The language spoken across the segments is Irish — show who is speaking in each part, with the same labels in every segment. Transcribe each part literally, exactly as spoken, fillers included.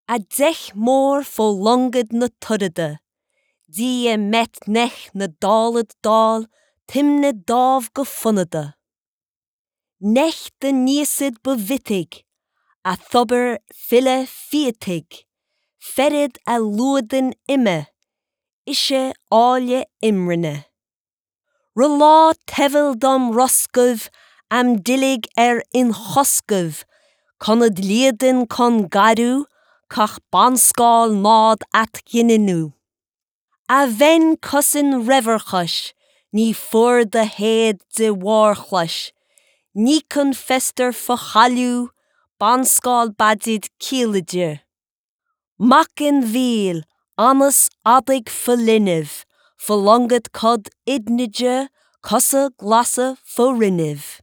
Speaker 1: A dech mór fó longad na tudada, dí met nech na dálad dál, timne dáv go funnada. Nech de níosid bevittig, a thubar fille fiatig, ferid a luadan ime, ishe áile imrinne. R'lá tevel dom roscov, am dillig er in choscov, conad liadan con garu, cach banscal nád at gininu. A ven cusin reverchush, ní fur de head de warchlush, ní kun fester fachalu, banscal badid kielidje. Makin viel, anas adig verliniv, verlonged cod idnidje, cussa glassa foriniv.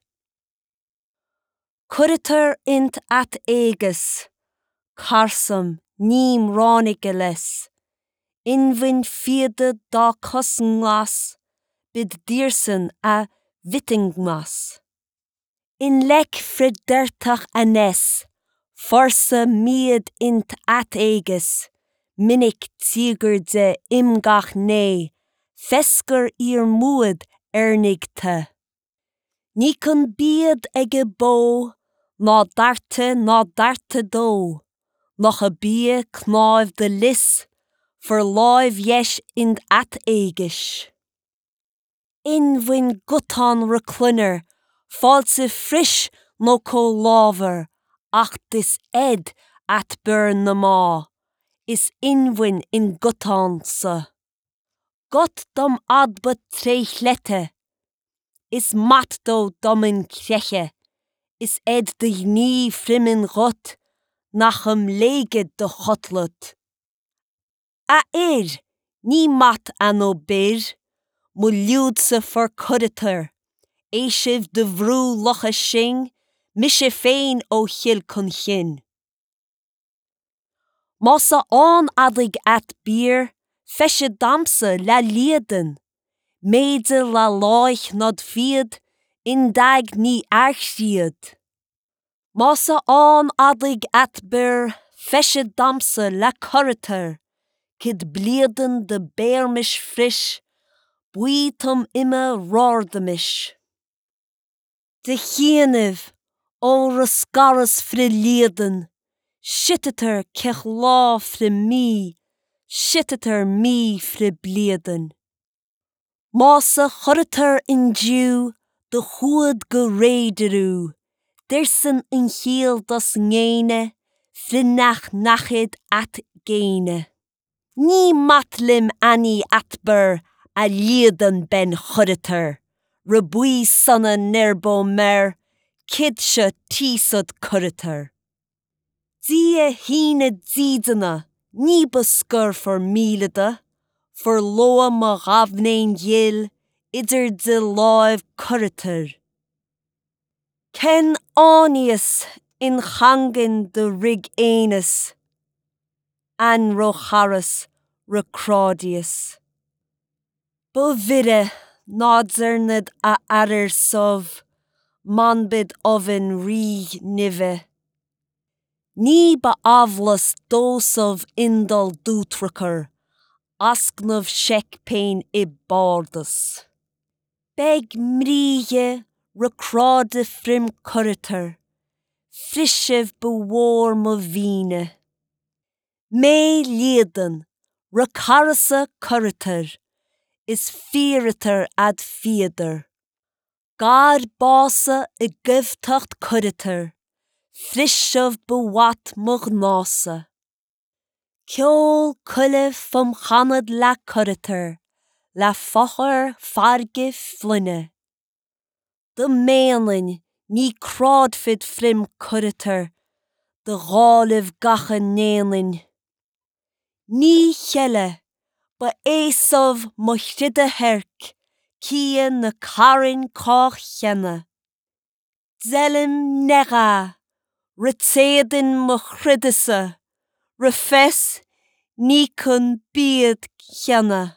Speaker 1: Curiter int at egus, carsum neem ronigeles, invin fiede da cussenglas, bid diersen a vittingmas. In lek fridertach anes, forse miad int at egus, minik tiger de imgach ne, fesker ir moed ernig te. Ní kun biad ege bo, na darte na darte do, noch a bia knaif de lis, for live yesh in at egish. In win gutan recliner, false frisch no co laver, ach dis ed at burn na ma, is inwin in gutan sa. Got dom adbut treichlette, is mat do domin kreche, is ed de nie frimmin rot, nachum leged de chotlut. A ir, ní mat anno bir, mu liúdse for cuditer, eishiv de vrú locha shing, mishe féin o chil kun chin. Mossa on adig at bier, feshe damse la lieden, meide la loich nod fied, in dag ní archied. Mossa on adig at bier, feshe damse la curriter, kid blieden de beermish frisch, buitum immer rordemish. De chieniv, o rascaris fri lieden, shittiter kech la fri mi, shittiter mi fri blieden. Massa churiter in Jew, de hoed gerederu, dersen in heel das ngene, fri nach nachid at gene. Ní matlim ani atber, a lieden ben churiter, rebui sanna nerbo mer, kidsha tisod curriter. Die hine dziedena, ní beskur for mieleda, for loa ma ravnein yil, ider de live curriter. Ken anius in changen de rig anus, an rocharis recraudius. Bo vide nadzerned a ader sov, manbid oven ri nive. Ní ba avlas dosov indal dútraker, asknov shek pain I bordus. Beg mrije recraude frim curriter, frishev bewar mo vine. Me lieden, recarasa curriter, is feariter ad fieder. Gar basa I givtucht curriter, frishev bewat mugnasa. Kjol kulle vom chanad la curriter, la focher farge flinne. De meelin ní crawdfid frim curriter, de ghaliv gacha neelin. Ní chelle, ba eisov mo chide herk, kie na karin koch chenne. Zelim nega, retedin mo chridese, refes ní kun bied chenne.